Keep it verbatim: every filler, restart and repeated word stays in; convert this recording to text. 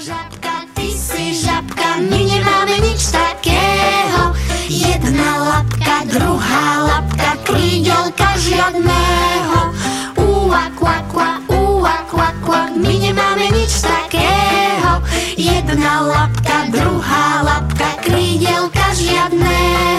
žabka, ty si žabka, my nemáme nič takého. Jedna labka, druhá labka, krídelka žiadného. Úa, kva, kva, úa, kva, kva, my nemáme nič takého. Jedna labka, druhá labka, krídelka žiadného.